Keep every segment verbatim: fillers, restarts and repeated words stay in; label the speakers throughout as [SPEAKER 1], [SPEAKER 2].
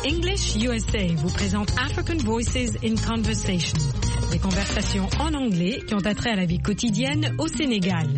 [SPEAKER 1] English U S A vous présente African Voices in Conversation, des conversations en anglais qui ont attrait à la vie quotidienne au Sénégal.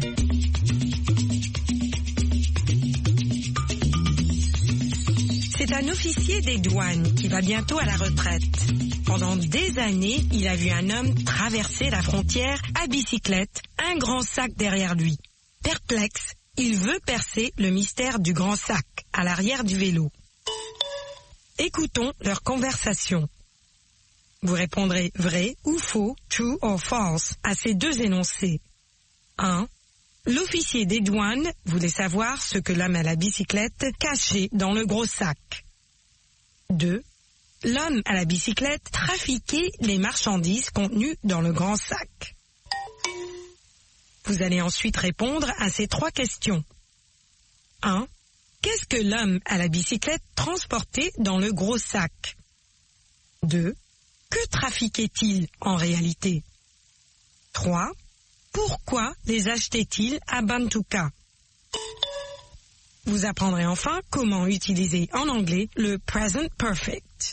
[SPEAKER 1] C'est un officier des douanes qui va bientôt à la retraite. Pendant des années, il a vu un homme traverser la frontière à bicyclette, un grand sac derrière lui. Perplexe, il veut percer le mystère du grand sac à l'arrière du vélo. Écoutons leur conversation. Vous répondrez vrai ou faux, true or false, à ces deux énoncés. un. L'officier des douanes voulait savoir ce que l'homme à la bicyclette cachait dans le gros sac. deux. L'homme à la bicyclette trafiquait les marchandises contenues dans le grand sac. Vous allez ensuite répondre à ces trois questions. un. Qu'est-ce que l'homme à la bicyclette transportait dans le gros sac? deux. Que trafiquait-il en réalité? trois. Pourquoi les achetait-il à Bantuka? Vous apprendrez enfin comment utiliser en anglais le present perfect.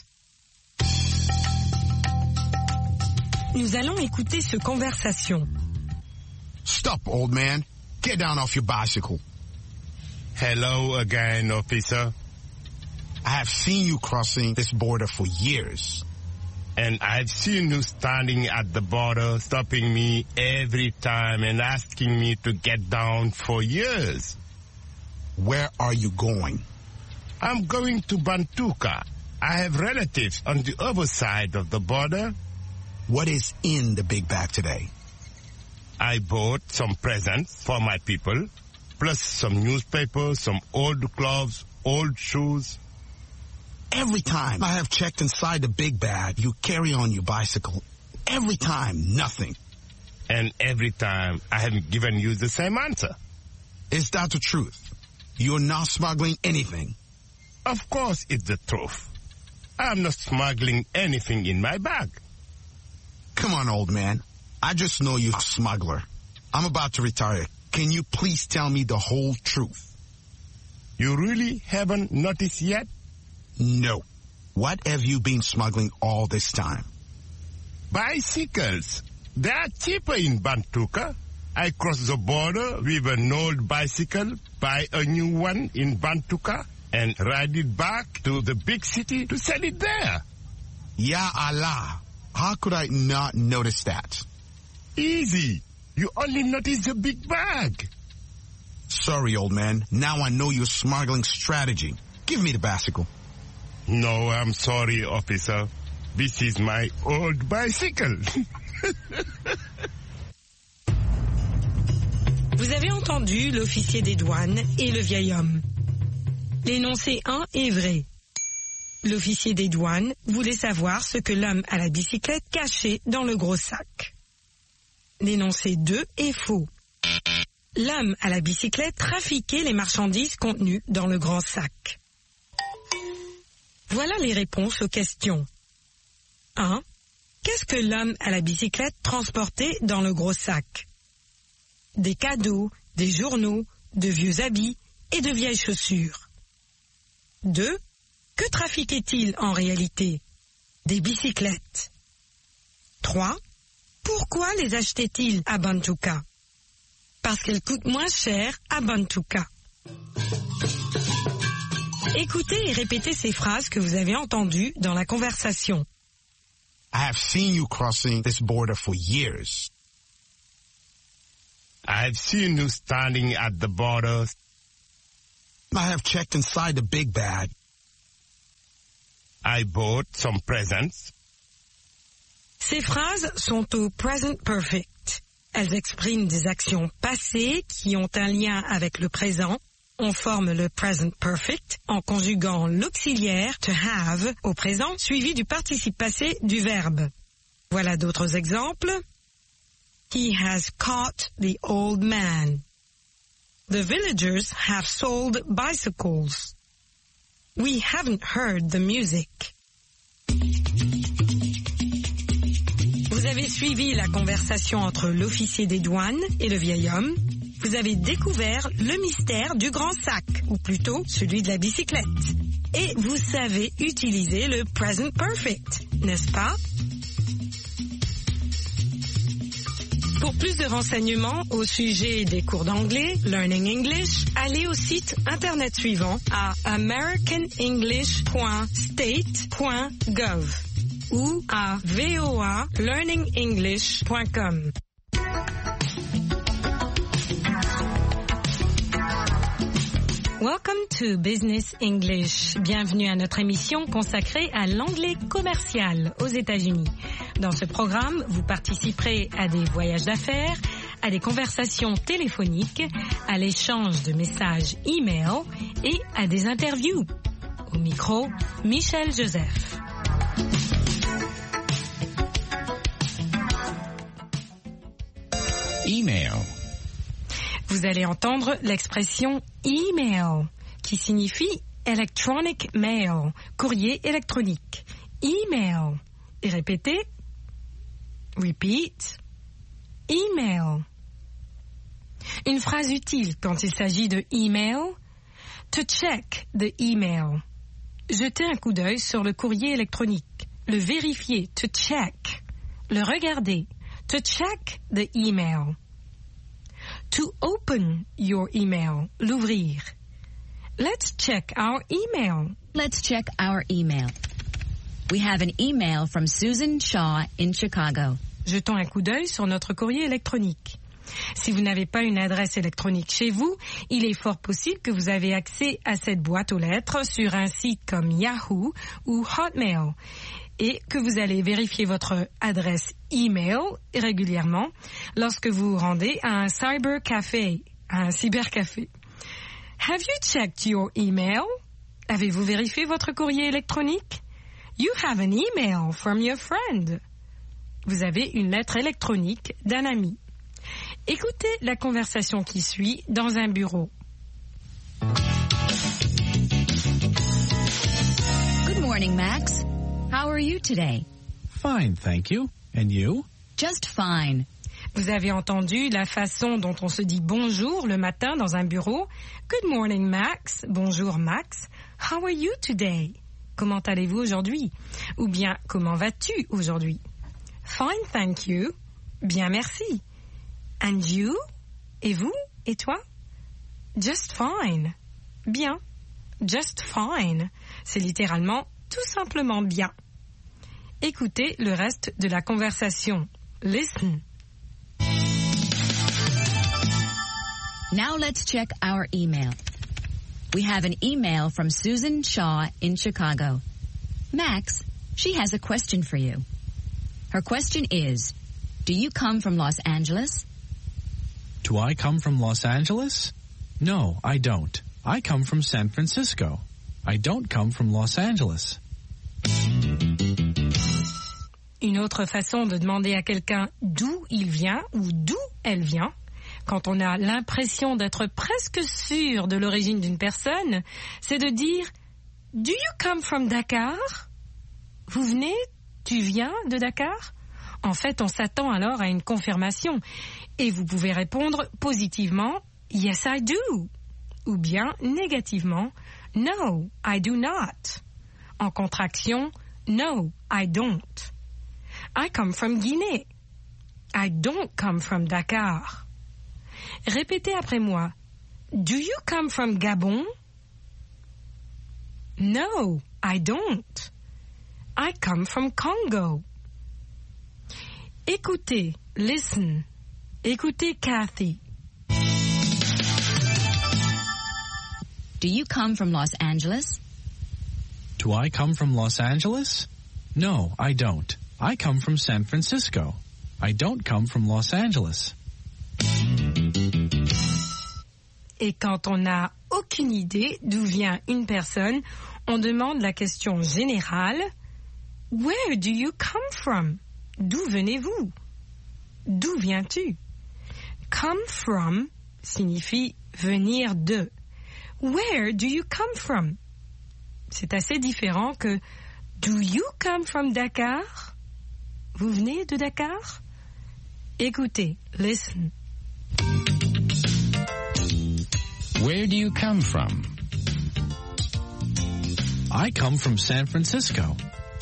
[SPEAKER 1] Nous allons écouter cette conversation.
[SPEAKER 2] Stop, old man. Get down off your bicycle.
[SPEAKER 3] Hello again, officer.
[SPEAKER 2] I have seen you crossing this border for years.
[SPEAKER 3] And I've seen you standing at the border, stopping me every time and asking me to get down for years.
[SPEAKER 2] Where are you going?
[SPEAKER 3] I'm going to Bantuka. I have relatives on the other side of the border.
[SPEAKER 2] What is in the big bag today?
[SPEAKER 3] I bought some presents for my people, plus some newspapers, some old clothes, old shoes.
[SPEAKER 2] Every time I have checked inside the big bag, you carry on your bicycle. Every time, nothing.
[SPEAKER 3] And every time, I have given you the same answer.
[SPEAKER 2] Is that the truth? You're not smuggling anything?
[SPEAKER 3] Of course it's the truth. I'm not smuggling anything in my bag.
[SPEAKER 2] Come on, old man. I just know you're a smuggler. I'm about to retire. Can you please tell me the whole truth?
[SPEAKER 3] You really haven't noticed yet?
[SPEAKER 2] No. What have you been smuggling all this time?
[SPEAKER 3] Bicycles. They are cheaper in Bantuka. I cross the border with an old bicycle, buy a new one in Bantuka, and ride it back to the big city to sell it there.
[SPEAKER 2] Ya Allah. How could I not notice that?
[SPEAKER 3] Easy. You only notice the big bag.
[SPEAKER 2] Sorry, old man. Now I know your smuggling strategy. Give me the bicycle.
[SPEAKER 3] No, I'm sorry, officer. This is my old bicycle.
[SPEAKER 1] Vous avez entendu l'officier des douanes et le vieil homme. L'énoncé un est vrai. L'officier des douanes voulait savoir ce que l'homme à la bicyclette cachait dans le gros sac. L'énoncé deux est faux. L'homme à la bicyclette trafiquait les marchandises contenues dans le grand sac. Voilà les réponses aux questions. un. Qu'est-ce que l'homme à la bicyclette transportait dans le gros sac? Des cadeaux, des journaux, de vieux habits et de vieilles chaussures. deux. Que trafiquait-il en réalité? Des bicyclettes. trois. Pourquoi les achetait-il à Bantuka? Parce qu'elles coûtent moins cher à Bantuka. Écoutez et répétez ces phrases que vous avez entendues dans la conversation.
[SPEAKER 2] I have seen you crossing this border for years.
[SPEAKER 3] I've seen you standing at the border.
[SPEAKER 2] I have checked inside the big bag.
[SPEAKER 3] I bought some presents.
[SPEAKER 1] Ces phrases sont au present perfect. Elles expriment des actions passées qui ont un lien avec le présent. On forme le present perfect en conjuguant l'auxiliaire to have au présent suivi du participe passé du verbe. Voilà d'autres exemples. He has caught the old man. The villagers have sold bicycles. We haven't heard the music. Vous avez suivi la conversation entre l'officier des douanes et le vieil homme. Vous avez découvert le mystère du grand sac, ou plutôt celui de la bicyclette. et vous savez utiliser le present perfect, n'est-ce pas? Pour plus de renseignements au sujet des cours d'anglais, Learning English, allez au site internet suivant à american english point state point gov ou à v o a learning english point com. Welcome to Business English. Bienvenue à notre émission consacrée à l'anglais commercial aux États-Unis. Dans ce programme, vous participerez à des voyages d'affaires, à des conversations téléphoniques, à l'échange de messages e-mail et à des interviews. Au micro, Michel Joseph.
[SPEAKER 4] Email.
[SPEAKER 1] Vous allez entendre l'expression email, qui signifie electronic mail, courrier électronique. Email. Et répétez. Repeat. Email. Une phrase utile quand il s'agit de email. To check the email. Jeter un coup d'œil sur le courrier électronique. Le vérifier. To check. Le regarder. To check the email. To open your email, l'ouvrir. Let's check our email.
[SPEAKER 5] Let's check our email. We have an email from Susan Shaw in Chicago.
[SPEAKER 1] Jetons un coup d'œil sur notre courrier électronique. Si vous n'avez pas une adresse électronique chez vous, il est fort possible que vous avez accès à cette boîte aux lettres sur un site comme Yahoo ou Hotmail et que vous allez vérifier votre adresse email régulièrement lorsque vous vous rendez à un cybercafé, à un cybercafé. Have you checked your email? Avez-vous vérifié votre courrier électronique? You have an email from your friend. Vous avez une lettre électronique d'un ami. Écoutez la conversation qui suit dans un bureau.
[SPEAKER 5] Good morning, Max. How are you today?
[SPEAKER 4] Fine, thank you. And you?
[SPEAKER 5] Just fine.
[SPEAKER 1] Vous avez entendu la façon dont on se dit bonjour le matin dans un bureau. Good morning, Max. Bonjour, Max. How are you today? Comment allez-vous aujourd'hui? Ou bien, comment vas-tu aujourd'hui? Fine, thank you. Bien, merci. And you? Et vous? Et toi? Just fine. Bien. Just fine. C'est littéralement tout simplement bien. Écoutez le reste de la conversation. Listen.
[SPEAKER 5] Now let's check our email. We have an email from Susan Shaw in Chicago. Max, she has a question for you. Her question is, do you come from Los Angeles?
[SPEAKER 4] Do I come from Los Angeles? No, I don't. I come from San Francisco. I don't come from Los Angeles.
[SPEAKER 1] Une autre façon de demander à quelqu'un d'où il vient ou d'où elle vient, quand on a l'impression d'être presque sûr de l'origine d'une personne, c'est de dire « Do you come from Dakar ?» Vous venez, tu viens de Dakar? En fait, on s'attend alors à une confirmation et vous pouvez répondre positivement « Yes, I do » ou bien négativement « No, I do not ». En contraction « No, I don't ». I come from Guinée. I don't come from Dakar. Répétez après moi. Do you come from Gabon? No, I don't. I come from Congo. Écoutez, listen. Écoutez Kathy.
[SPEAKER 5] Do you come from Los Angeles?
[SPEAKER 4] Do I come from Los Angeles? No, I don't. I come from San Francisco. I don't come from Los Angeles.
[SPEAKER 1] Et quand on n'a aucune idée d'où vient une personne, on demande la question générale « Where do you come from ?» D'où venez-vous? D'où viens-tu? Come from signifie venir de. Where do you come from? C'est assez différent que Do you come from Dakar? Vous venez de Dakar? Écoutez, listen.
[SPEAKER 6] Where do you come from?
[SPEAKER 4] I come from San Francisco.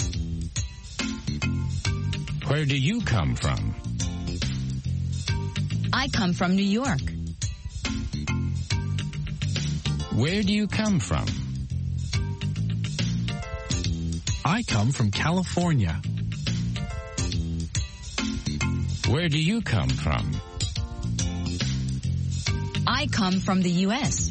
[SPEAKER 6] Where do you come from?
[SPEAKER 5] I come from New York.
[SPEAKER 6] Where do you come from?
[SPEAKER 4] I come from California.
[SPEAKER 6] Where do you come from?
[SPEAKER 5] I come from the U S.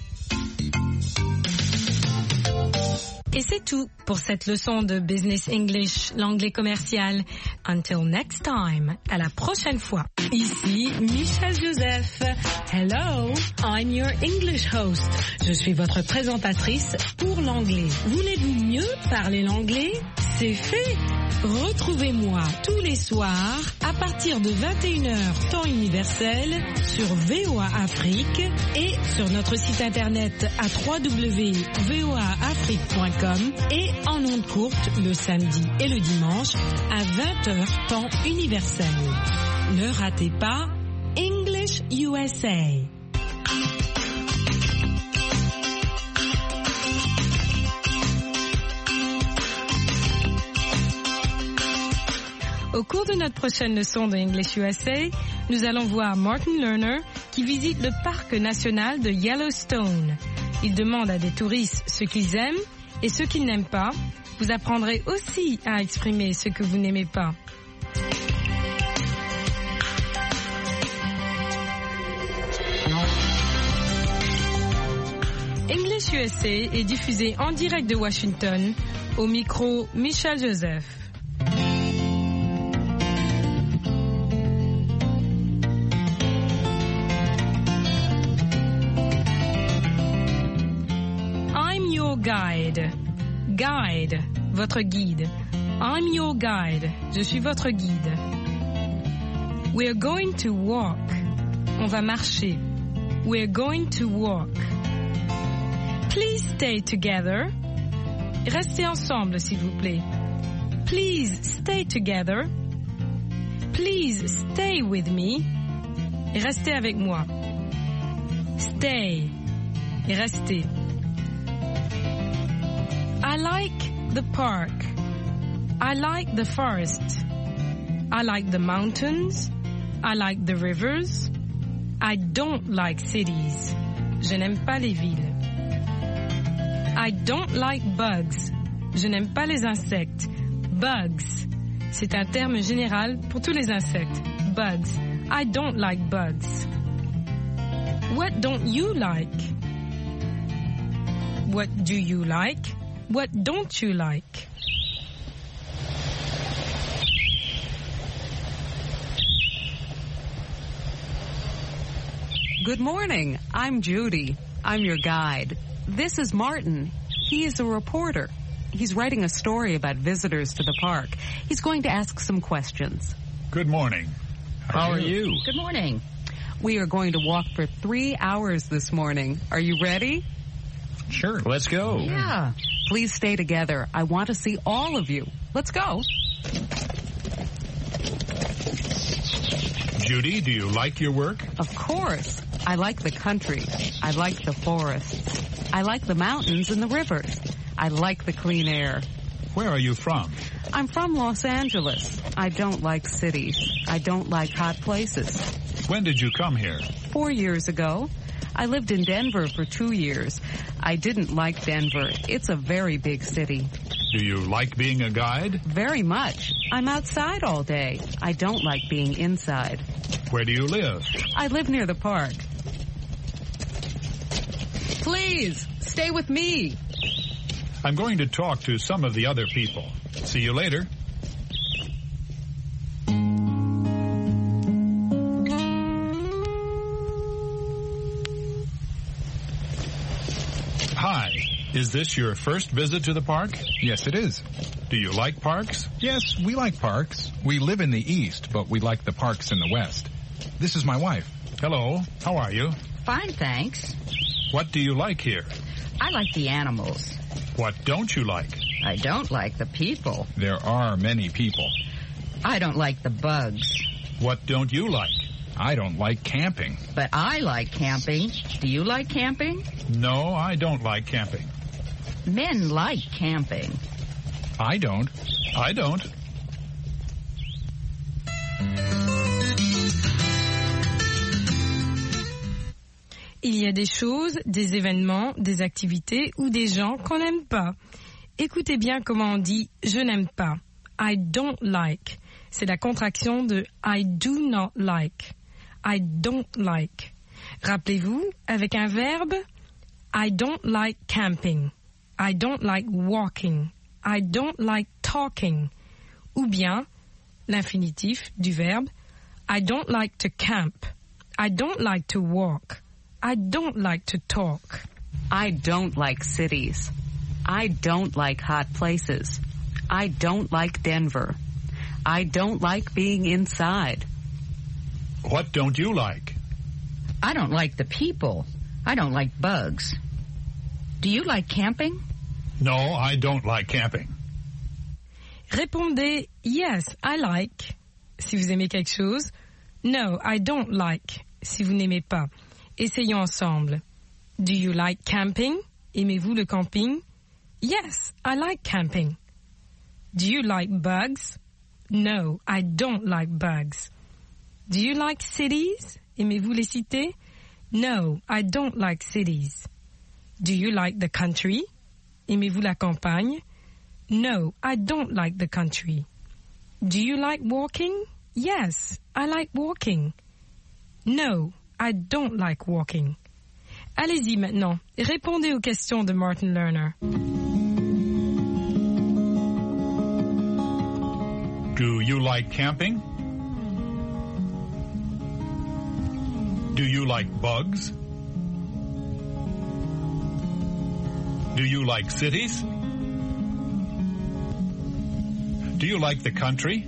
[SPEAKER 1] Et c'est tout pour cette leçon de Business English, l'anglais commercial. Until next time, à la prochaine fois. Ici Michelle Joseph. Hello, I'm your English host. Je suis votre présentatrice pour l'anglais. Voulez-vous mieux parler l'anglais? C'est fait. Retrouvez-moi tous les soirs à partir de vingt et une heures temps universel sur V O A Afrique et sur notre site internet à w w w point v o a afrique point com et en ondes courtes le samedi et le dimanche à vingt heures temps universel. Ne ratez pas English U S A. Au cours de notre prochaine leçon de English U S A, nous allons voir Martin Lerner qui visite le parc national de Yellowstone. Il demande à des touristes ce qu'ils aiment et ce qu'ils n'aiment pas. Vous apprendrez aussi à exprimer ce que vous n'aimez pas. English U S A est diffusé en direct de Washington, au micro Michelle Joseph. Guide. Guide, votre guide. I'm your guide. Je suis votre guide. We're going to walk. On va marcher. We're going to walk. Please stay together. Restez ensemble, s'il vous plaît. Please stay together. Please stay with me. Restez avec moi. Stay. Restez. I like the park. I like the forest. I like the mountains. I like the rivers. I don't like cities. Je n'aime pas les villes. I don't like bugs. Je n'aime pas les insectes. Bugs. C'est un terme général pour tous les insectes. Bugs. I don't like bugs. What don't you like? What do you like? What don't you like?
[SPEAKER 7] Good morning. I'm Judy. I'm your guide. This is Martin. He is a reporter. He's writing a story about visitors to the park. He's going to ask some questions.
[SPEAKER 8] Good morning.
[SPEAKER 6] How, How are you? you?
[SPEAKER 5] Good morning.
[SPEAKER 7] We are going to walk for three hours this morning. Are you ready?
[SPEAKER 8] Sure.
[SPEAKER 6] Let's go.
[SPEAKER 5] Yeah.
[SPEAKER 7] Please stay together. I want to see all of you. Let's go.
[SPEAKER 8] Judy, do you like your work?
[SPEAKER 7] Of course. I like the country. I like the forests. I like the mountains and the rivers. I like the clean air.
[SPEAKER 8] Where are you from?
[SPEAKER 7] I'm from Los Angeles. I don't like cities. I don't like hot places.
[SPEAKER 8] When did you come here?
[SPEAKER 7] Four years ago. I lived in Denver for two years. I didn't like Denver. It's a very big city.
[SPEAKER 8] Do you like being a guide?
[SPEAKER 7] Very much. I'm outside all day. I don't like being inside.
[SPEAKER 8] Where do you live?
[SPEAKER 7] I live near the park. Please, stay with me.
[SPEAKER 8] I'm going to talk to some of the other people. See you later. Hi. Is this your first visit to the park?
[SPEAKER 9] Yes, it is.
[SPEAKER 8] Do you like parks?
[SPEAKER 9] Yes, we like parks. We live in the east, but we like the parks in the west. This is my wife.
[SPEAKER 8] Hello. How are you?
[SPEAKER 10] Fine, thanks.
[SPEAKER 8] What do you like here?
[SPEAKER 10] I like the animals.
[SPEAKER 8] What don't you like?
[SPEAKER 10] I don't like the people.
[SPEAKER 9] There are many people.
[SPEAKER 10] I don't like the bugs.
[SPEAKER 8] What don't you like?
[SPEAKER 9] I don't like camping.
[SPEAKER 10] But I like camping. Do you like camping?
[SPEAKER 8] No, I don't like camping.
[SPEAKER 10] Men like camping.
[SPEAKER 9] I don't.
[SPEAKER 8] I don't.
[SPEAKER 1] Il y a des choses, des événements, des activités ou des gens qu'on n'aime pas. Écoutez bien comment on dit « je n'aime pas ». I don't like. C'est la contraction de I do not like. I don't like. Rappelez-vous, avec un verbe, I don't like camping. I don't like walking. I don't like talking. Ou bien, l'infinitif du verbe, I don't like to camp. I don't like to walk. I don't like to talk.
[SPEAKER 7] I don't like cities. I don't like hot places. I don't like Denver. I don't like being inside.
[SPEAKER 8] What don't you like?
[SPEAKER 10] I don't like the people. I don't like bugs. Do you like camping?
[SPEAKER 8] No, I don't like camping.
[SPEAKER 1] Répondez yes, I like si vous aimez quelque chose. No, I don't like si vous n'aimez pas. Essayons ensemble. Do you like camping? Aimez-vous le camping? Yes, I like camping. Do you like bugs? No, I don't like bugs. Do you like cities? Aimez-vous les cités? No, I don't like cities. Do you like the country? Aimez-vous la campagne? No, I don't like the country. Do you like walking? Yes, I like walking. No, I don't like walking. Allez-y maintenant, répondez aux questions de Martin Lerner.
[SPEAKER 8] Do you like camping? Do you like bugs? Do you like cities? Do you like the country?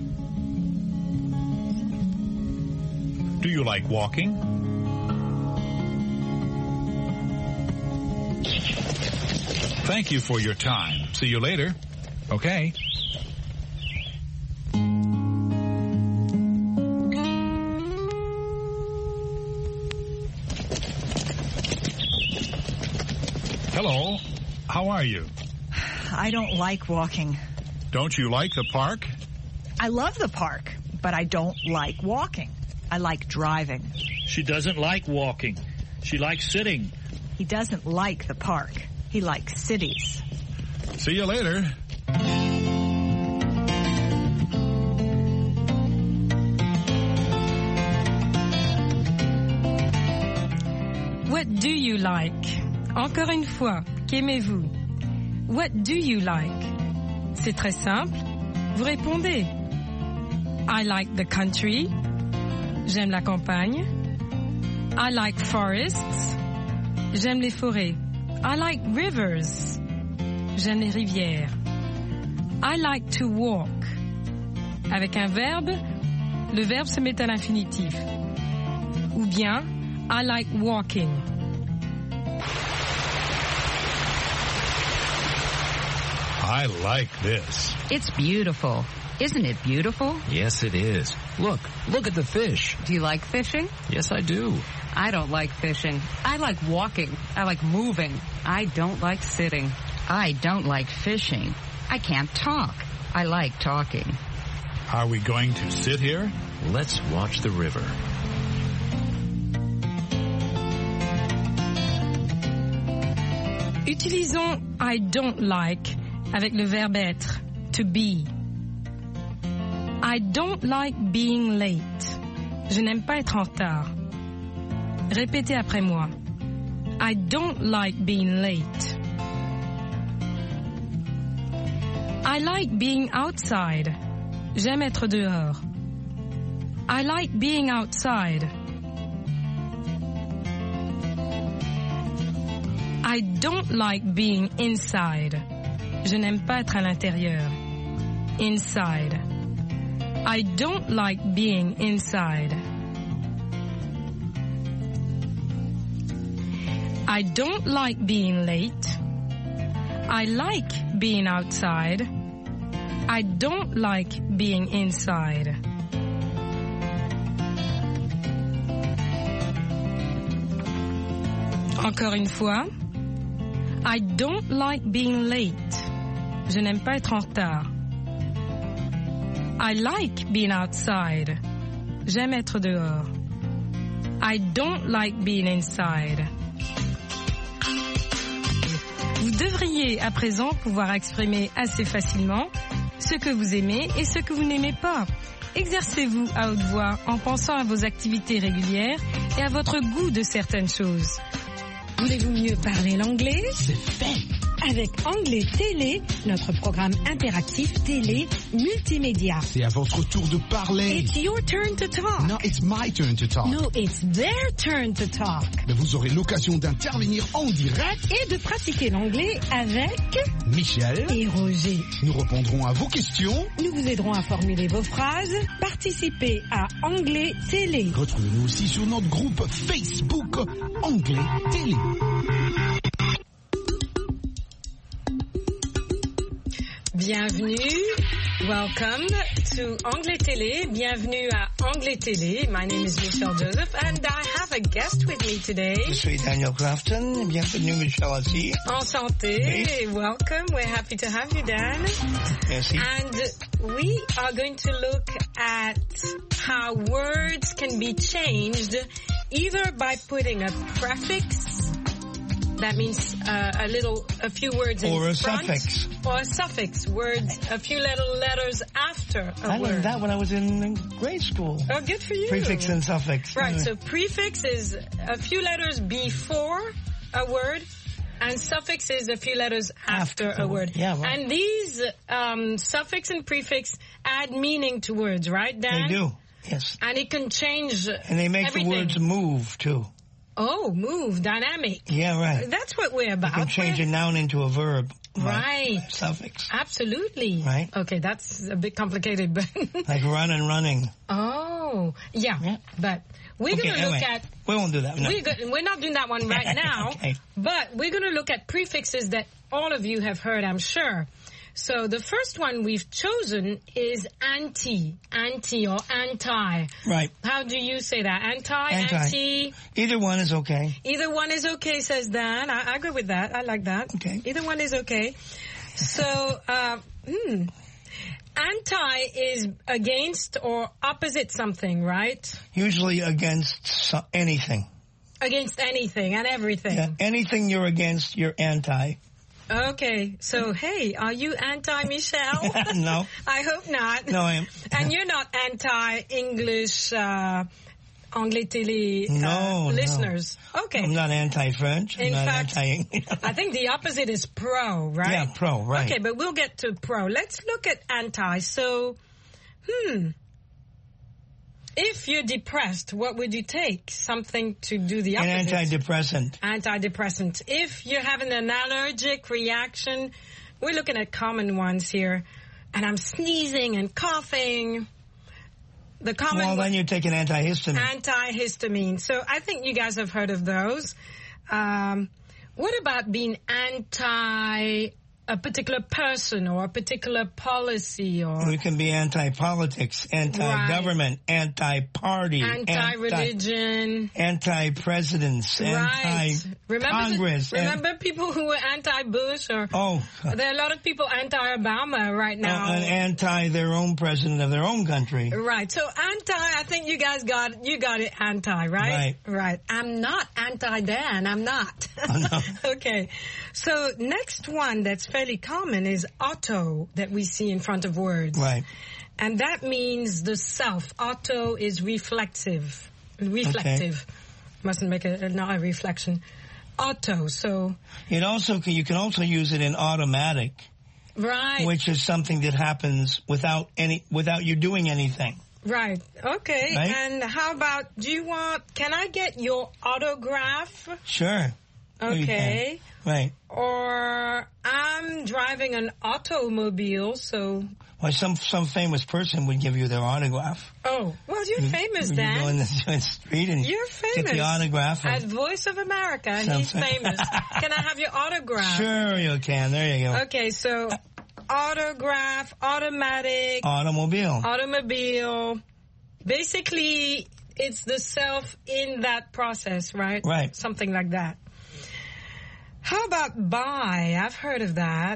[SPEAKER 8] Do you like walking? Thank you for your time. See you later.
[SPEAKER 9] Okay.
[SPEAKER 8] Hello. How are you?
[SPEAKER 11] I don't like walking.
[SPEAKER 8] Don't you like the park?
[SPEAKER 11] I love the park, but I don't like walking. I like driving.
[SPEAKER 12] She doesn't like walking. She likes sitting.
[SPEAKER 11] He doesn't like the park. He likes cities.
[SPEAKER 8] See you later.
[SPEAKER 1] What do you like? Encore une fois, qu'aimez-vous? What do you like? C'est très simple. Vous répondez. I like the country. J'aime la campagne. I like forests. J'aime les forêts. I like rivers. J'aime les rivières. I like to walk. Avec un verbe, le verbe se met à l'infinitif. Ou bien, I like walking.
[SPEAKER 8] I like this.
[SPEAKER 10] It's beautiful. Isn't it beautiful?
[SPEAKER 6] Yes, it is. Look, look at the fish.
[SPEAKER 7] Do you like fishing?
[SPEAKER 6] Yes, I do.
[SPEAKER 7] I don't like fishing. I like walking. I like moving. I don't like sitting.
[SPEAKER 10] I don't like fishing. I can't talk. I like talking.
[SPEAKER 8] Are we going to sit here?
[SPEAKER 6] Let's watch the river.
[SPEAKER 1] Utilisons I don't like avec le verbe être, to be. I don't like being late. Je n'aime pas être en retard. Répétez après moi. I don't like being late. I like being outside. J'aime être dehors. I like being outside. I don't like being inside. Je n'aime pas être à l'intérieur. Inside. I don't like being inside. I don't like being late. I like being outside. I don't like being inside. Encore une fois. I don't like being late. Je n'aime pas être en retard. I like being outside. J'aime être dehors. I don't like being inside. Vous devriez à présent pouvoir exprimer assez facilement ce que vous aimez et ce que vous n'aimez pas. Exercez-vous à haute voix en pensant à vos activités régulières et à votre goût de certaines choses. Voulez-vous mieux parler l'anglais?
[SPEAKER 2] C'est fait.
[SPEAKER 1] Avec Anglais Télé, notre programme interactif télé multimédia.
[SPEAKER 2] C'est à votre tour de parler.
[SPEAKER 1] It's your turn to talk.
[SPEAKER 2] No, it's my turn to talk.
[SPEAKER 1] No, it's their turn to talk.
[SPEAKER 2] Mais vous aurez l'occasion d'intervenir en direct
[SPEAKER 1] et de pratiquer l'anglais avec
[SPEAKER 2] Michel
[SPEAKER 1] et Roger.
[SPEAKER 2] Nous répondrons à vos questions.
[SPEAKER 1] Nous vous aiderons à formuler vos phrases. Participez à Anglais Télé.
[SPEAKER 2] Retrouvez-nous aussi sur notre groupe Facebook Anglais Télé.
[SPEAKER 1] Bienvenue, welcome to Anglais Télé. Bienvenue à Anglais Télé. My name is Michelle Joseph and I have a guest with me today.
[SPEAKER 13] Je suis Daniel Crafton. Bienvenue, Michelle aussi.
[SPEAKER 1] Enchanté. Oui. Welcome. We're happy to have you, Dan.
[SPEAKER 13] Merci.
[SPEAKER 1] And we are going to look at how words can be changed either by putting a prefix. That means uh, a little, a few words in
[SPEAKER 13] or a
[SPEAKER 1] front,
[SPEAKER 13] suffix,
[SPEAKER 1] or a suffix. Words, a few little letters after a
[SPEAKER 13] I
[SPEAKER 1] word.
[SPEAKER 13] I learned that when I was in grade school.
[SPEAKER 1] Oh, good for you.
[SPEAKER 13] Prefix and suffix.
[SPEAKER 1] Right. So prefix is a few letters before a word, and suffix is a few letters after, after a word.
[SPEAKER 13] Yeah. Right.
[SPEAKER 1] And these um, suffix and prefix add meaning to words, right, Dan?
[SPEAKER 13] They do. Yes.
[SPEAKER 1] And it can change.
[SPEAKER 13] And they make
[SPEAKER 1] everything.
[SPEAKER 13] the words move too.
[SPEAKER 1] Oh, move, dynamic.
[SPEAKER 13] Yeah, right.
[SPEAKER 1] That's what we're about.
[SPEAKER 13] You can change we're... a noun into a verb.
[SPEAKER 1] Right.
[SPEAKER 13] Right. Suffix.
[SPEAKER 1] Absolutely.
[SPEAKER 13] Right.
[SPEAKER 1] Okay, that's a bit complicated, but...
[SPEAKER 13] like run and running.
[SPEAKER 1] Oh, yeah. yeah. But we're
[SPEAKER 13] okay,
[SPEAKER 1] going to
[SPEAKER 13] anyway,
[SPEAKER 1] look at...
[SPEAKER 13] We won't do that. No.
[SPEAKER 1] We're, go- we're not doing that one right now,
[SPEAKER 13] okay.
[SPEAKER 1] But we're going to look at prefixes that all of you have heard, I'm sure. So the first one we've chosen is anti, anti or anti.
[SPEAKER 13] Right.
[SPEAKER 1] How do you say that? Anti,
[SPEAKER 13] anti.
[SPEAKER 1] anti?
[SPEAKER 13] Either one is okay.
[SPEAKER 1] Either one is okay, says Dan. I, I agree with that. I like that.
[SPEAKER 13] Okay.
[SPEAKER 1] Either one is okay. So, uh, hmm. Anti is against or opposite something, right?
[SPEAKER 13] Usually against so- anything.
[SPEAKER 1] Against anything and everything.
[SPEAKER 13] Yeah, anything you're against, you're anti.
[SPEAKER 1] Okay, so hey, are you anti-Michelle?
[SPEAKER 13] No.
[SPEAKER 1] I hope not.
[SPEAKER 13] No, I am.
[SPEAKER 1] And you're not anti-English, uh, Anglais Télé uh,
[SPEAKER 13] no,
[SPEAKER 1] listeners?
[SPEAKER 13] No.
[SPEAKER 1] Okay.
[SPEAKER 13] I'm not anti-French. I'm
[SPEAKER 1] In
[SPEAKER 13] not
[SPEAKER 1] fact,
[SPEAKER 13] anti-
[SPEAKER 1] I think the opposite is pro, right?
[SPEAKER 13] Yeah, pro, right.
[SPEAKER 1] Okay, but we'll get to pro. Let's look at anti. So, hmm. If you're depressed, what would you take? Something to do the opposite.
[SPEAKER 13] An antidepressant.
[SPEAKER 1] Antidepressant. If you're having an allergic reaction, we're looking at common ones here. And I'm sneezing and coughing. The common
[SPEAKER 13] Well, then you take an antihistamine.
[SPEAKER 1] Antihistamine. So I think you guys have heard of those. Um, what about being anti a particular person or a particular policy? Or
[SPEAKER 13] we can be anti-politics, anti-government, right. anti-party,
[SPEAKER 1] anti-religion,
[SPEAKER 13] anti-presidents,
[SPEAKER 1] right.
[SPEAKER 13] anti-Congress.
[SPEAKER 1] Remember, remember people who were anti-Bush, or
[SPEAKER 13] oh,
[SPEAKER 1] there are a lot of people anti-Obama right now,
[SPEAKER 13] uh, and anti their own president of their own country.
[SPEAKER 1] Right. So anti, I think you guys got you got it anti, right?
[SPEAKER 13] Right.
[SPEAKER 1] Right. I'm not anti-Dan. I'm not.
[SPEAKER 13] Oh, no.
[SPEAKER 1] Okay. So next one that's fairly common is auto that we see in front of words.
[SPEAKER 13] Right.
[SPEAKER 1] And that means the self. Auto is reflexive. Reflective. Okay. Mustn't make a, not a reflection. Auto. So
[SPEAKER 13] it also can, you can also use it in automatic.
[SPEAKER 1] Right.
[SPEAKER 13] Which is something that happens without any without you doing anything.
[SPEAKER 1] Right. Okay.
[SPEAKER 13] Right?
[SPEAKER 1] And how about, do you want, can I get your autograph?
[SPEAKER 13] Sure.
[SPEAKER 1] Okay.
[SPEAKER 13] Right.
[SPEAKER 1] Or I'm driving an automobile, so...
[SPEAKER 13] Well, some some famous person would give you their autograph.
[SPEAKER 1] Oh, well, you're
[SPEAKER 13] you,
[SPEAKER 1] famous,
[SPEAKER 13] you
[SPEAKER 1] Dan.
[SPEAKER 13] You go in the, in the street and
[SPEAKER 1] you're famous.
[SPEAKER 13] Get the autograph.
[SPEAKER 1] At Voice of America, he's famous. Can I have your autograph?
[SPEAKER 13] Sure you can. There you go.
[SPEAKER 1] Okay, so autograph, automatic...
[SPEAKER 13] Automobile.
[SPEAKER 1] Automobile. Basically, it's the self in that process, right?
[SPEAKER 13] Right.
[SPEAKER 1] Something like that. How about by? I've heard of that.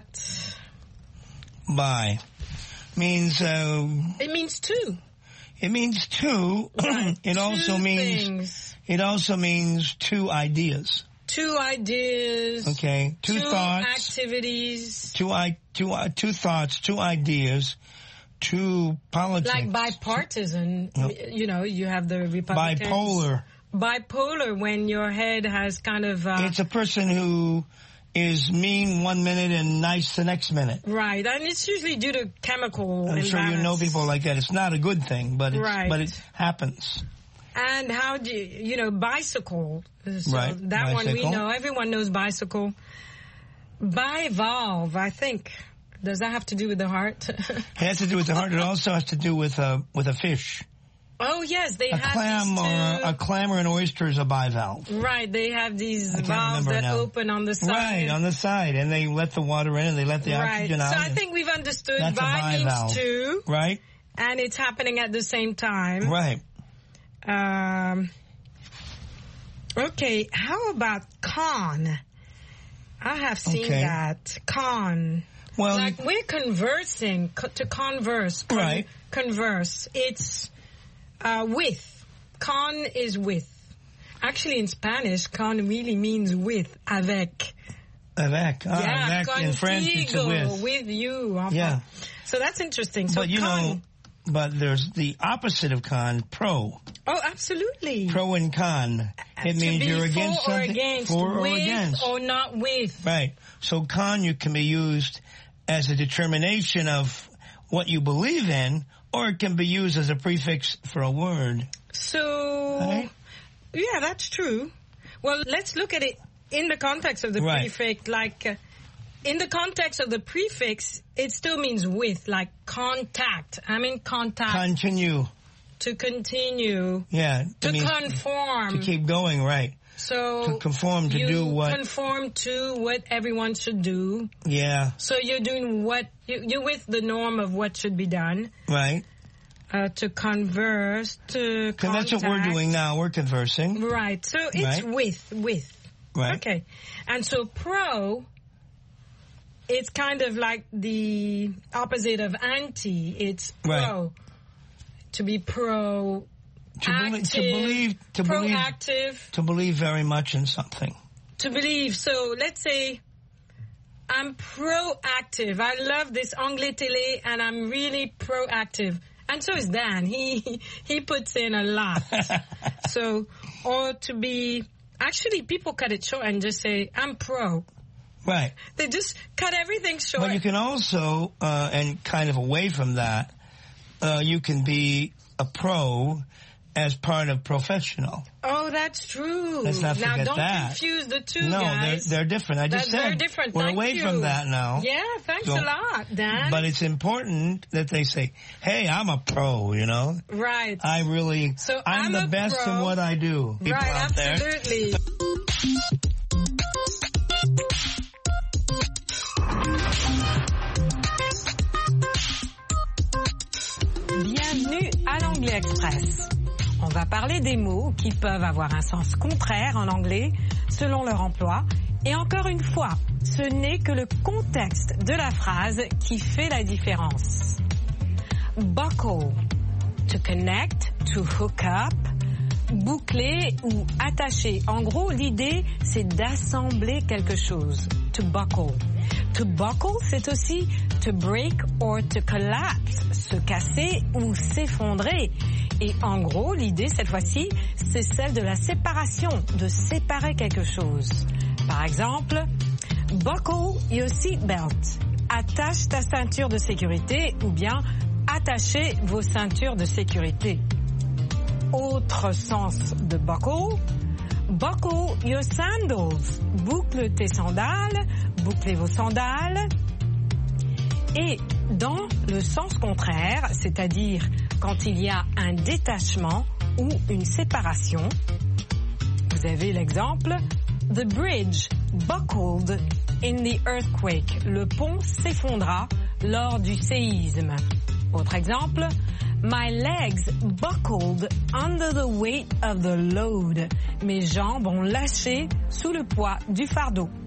[SPEAKER 13] By means uh,
[SPEAKER 1] it means two.
[SPEAKER 13] It means two.
[SPEAKER 1] Right.
[SPEAKER 13] It
[SPEAKER 1] two
[SPEAKER 13] also means
[SPEAKER 1] things.
[SPEAKER 13] It also means two ideas.
[SPEAKER 1] Two ideas.
[SPEAKER 13] Okay. Two,
[SPEAKER 1] two
[SPEAKER 13] thoughts.
[SPEAKER 1] Activities.
[SPEAKER 13] Two i two uh, two thoughts. Two ideas. Two politics.
[SPEAKER 1] Like bipartisan.
[SPEAKER 13] No.
[SPEAKER 1] You know, you have the Republicans.
[SPEAKER 13] Bipolar.
[SPEAKER 1] Bipolar, when your head has kind of. Uh,
[SPEAKER 13] it's a person who is mean one minute and nice the next minute.
[SPEAKER 1] Right, and it's usually due to chemical
[SPEAKER 13] I'm
[SPEAKER 1] imbalance.
[SPEAKER 13] sure you know people like that. It's not a good thing, but it's,
[SPEAKER 1] right.
[SPEAKER 13] but it happens.
[SPEAKER 1] And how do you, you know, bicycle. So
[SPEAKER 13] right.
[SPEAKER 1] That
[SPEAKER 13] bicycle.
[SPEAKER 1] one we know. Everyone knows bicycle. Bivalve, I think. Does that have to do with the heart?
[SPEAKER 13] It has to do with the heart. It also has to do with a, with a fish.
[SPEAKER 1] Oh, yes, they
[SPEAKER 13] a
[SPEAKER 1] have
[SPEAKER 13] clam
[SPEAKER 1] these
[SPEAKER 13] or
[SPEAKER 1] two,
[SPEAKER 13] a clam or an oyster is a bivalve.
[SPEAKER 1] Right, they have these valves that
[SPEAKER 13] now.
[SPEAKER 1] open on the side.
[SPEAKER 13] Right, on the side, and they let the water in and they let the
[SPEAKER 1] right.
[SPEAKER 13] oxygen out.
[SPEAKER 1] So I think we've understood
[SPEAKER 13] That's
[SPEAKER 1] bi means two.
[SPEAKER 13] Right.
[SPEAKER 1] And it's happening at the same time.
[SPEAKER 13] Right.
[SPEAKER 1] Um. Okay, how about con? I have seen
[SPEAKER 13] okay.
[SPEAKER 1] that. Con.
[SPEAKER 13] Well,
[SPEAKER 1] like we're conversing, co- to converse. Con-
[SPEAKER 13] right.
[SPEAKER 1] Converse. It's uh, with. Con is with. Actually, in Spanish, con really means with, avec.
[SPEAKER 13] Avec. Ah,
[SPEAKER 1] yeah,
[SPEAKER 13] avec in French, it's a with.
[SPEAKER 1] With you. Enfin.
[SPEAKER 13] Yeah.
[SPEAKER 1] So that's interesting. So
[SPEAKER 13] but you
[SPEAKER 1] con.
[SPEAKER 13] know, but there's the opposite of con, pro.
[SPEAKER 1] Oh, absolutely.
[SPEAKER 13] Pro and con. It
[SPEAKER 1] to
[SPEAKER 13] means
[SPEAKER 1] be
[SPEAKER 13] you're against
[SPEAKER 1] for or
[SPEAKER 13] something.
[SPEAKER 1] against,
[SPEAKER 13] for or
[SPEAKER 1] with
[SPEAKER 13] against.
[SPEAKER 1] or not with.
[SPEAKER 13] Right. So con you can be used as a determination of what you believe in, or it can be used as a prefix for a word.
[SPEAKER 1] So,
[SPEAKER 13] right?
[SPEAKER 1] Yeah, that's true. Well, let's look at it in the context of the
[SPEAKER 13] right.
[SPEAKER 1] prefix. Like, uh, in the context of the prefix, it still means with, like contact. I'm in contact.
[SPEAKER 13] Continue.
[SPEAKER 1] To continue.
[SPEAKER 13] Yeah.
[SPEAKER 1] To conform.
[SPEAKER 13] To keep going, right.
[SPEAKER 1] So
[SPEAKER 13] to conform to
[SPEAKER 1] you
[SPEAKER 13] do what
[SPEAKER 1] conform to what everyone should do.
[SPEAKER 13] Yeah.
[SPEAKER 1] So you're doing what you, you're with the norm of what should be done.
[SPEAKER 13] Right.
[SPEAKER 1] Uh, to converse, to contact.
[SPEAKER 13] That's what we're doing now. We're conversing.
[SPEAKER 1] Right. So it's
[SPEAKER 13] right.
[SPEAKER 1] with with.
[SPEAKER 13] Right.
[SPEAKER 1] Okay. And so pro, it's kind of like the opposite of anti. It's pro.
[SPEAKER 13] Right.
[SPEAKER 1] To be pro.
[SPEAKER 13] To,
[SPEAKER 1] active,
[SPEAKER 13] be, to believe, to
[SPEAKER 1] proactive,
[SPEAKER 13] believe, to believe very much in something.
[SPEAKER 1] To believe. So let's say I'm proactive. I love this Anglais Télé, and I'm really proactive. And so is Dan. He he puts in a lot. So, or to be actually, people cut it short and just say I'm pro.
[SPEAKER 13] Right.
[SPEAKER 1] They just cut everything short.
[SPEAKER 13] But you can also, uh, and kind of away from that, uh, you can be a pro as part of professional.
[SPEAKER 1] Oh, that's true.
[SPEAKER 13] Let's not forget
[SPEAKER 1] now, don't
[SPEAKER 13] that.
[SPEAKER 1] confuse the two,
[SPEAKER 13] no,
[SPEAKER 1] guys.
[SPEAKER 13] they're, they're different. I just
[SPEAKER 1] that's
[SPEAKER 13] said
[SPEAKER 1] very different.
[SPEAKER 13] we're
[SPEAKER 1] Thank
[SPEAKER 13] away
[SPEAKER 1] you.
[SPEAKER 13] from that now.
[SPEAKER 1] Yeah, thanks
[SPEAKER 13] so,
[SPEAKER 1] a lot, Dan.
[SPEAKER 13] But it's important that they say, hey, I'm a pro, you know?
[SPEAKER 1] Right.
[SPEAKER 13] I really,
[SPEAKER 1] so
[SPEAKER 13] I'm,
[SPEAKER 1] I'm
[SPEAKER 13] the
[SPEAKER 1] a
[SPEAKER 13] best
[SPEAKER 1] pro.
[SPEAKER 13] in what I do. People
[SPEAKER 1] right,
[SPEAKER 13] out
[SPEAKER 1] absolutely.
[SPEAKER 13] There.
[SPEAKER 1] Bienvenue à l'Anglais Express. On va parler des mots qui peuvent avoir un sens contraire en anglais selon leur emploi. Et encore une fois, ce n'est que le contexte de la phrase qui fait la différence. Buckle, to connect, to hook up, boucler ou attacher. En gros, l'idée, c'est d'assembler quelque chose. To buckle. To buckle, c'est aussi to break or to collapse, se casser ou s'effondrer. Et en gros, l'idée, cette fois-ci, c'est celle de la séparation, de séparer quelque chose. Par exemple, buckle your seatbelt. Attache ta ceinture de sécurité ou bien attachez vos ceintures de sécurité. Autre sens de buckle, buckle your sandals. Boucle tes sandales, bouclez vos sandales. Et dans le sens contraire, c'est-à-dire quand il y a un détachement ou une séparation, vous avez l'exemple, the bridge buckled in the earthquake. Le pont s'effondra lors du séisme. Autre exemple, my legs buckled under the weight of the load. Mes jambes ont lâché sous le poids du fardeau.